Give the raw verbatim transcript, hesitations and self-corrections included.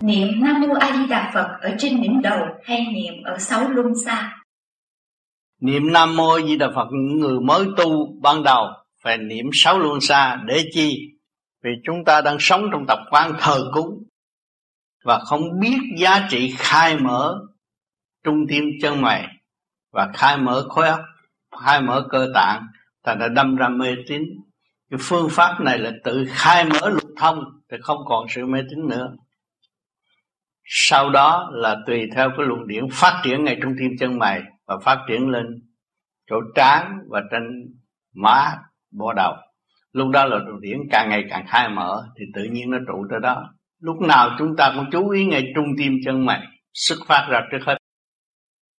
Niệm Nam Mô A Di Đà Phật ở trên đỉnh đầu hay niệm ở sáu luân xa? Niệm Nam Mô A Di Đà Phật những người mới tu ban đầu phải niệm sáu luân xa để chi? Vì chúng ta đang sống trong tập quán thờ cúng và không biết giá trị khai mở trung tim chân mày và khai mở khối óc, khai mở cơ tạng, thành ra đâm ra mê tín. Cái phương pháp này là tự khai mở lục thông thì không còn sự mê tín nữa. Sau đó là tùy theo cái luồng điển phát triển ngay trong tim chân mày và phát triển lên chỗ trán và trên má bộ đầu. Lúc đó là luồng điển càng ngày càng khai mở thì tự nhiên nó trụ tới đó. Lúc nào chúng ta cũng chú ý ngay trung tim chân mày xuất phát ra trước hết.